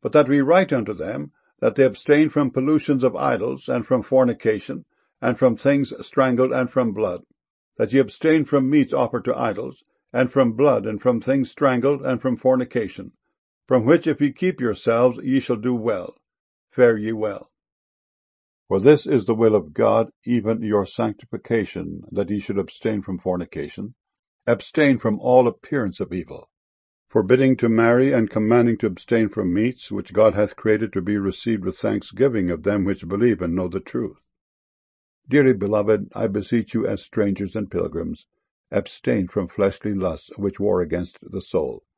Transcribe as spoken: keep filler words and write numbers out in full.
but that we write unto them, that they abstain from pollutions of idols, and from fornication, and from things strangled, and from blood, that ye abstain from meats offered to idols, and from blood, and from things strangled, and from fornication, from which if ye keep yourselves, ye shall do well. Fare ye well. For this is the will of God, even your sanctification, that ye should abstain from fornication, abstain from all appearance of evil, forbidding to marry, and commanding to abstain from meats, which God hath created to be received with thanksgiving of them which believe and know the truth. Dearly beloved, I beseech you as strangers and pilgrims, abstain from fleshly lusts which war against the soul,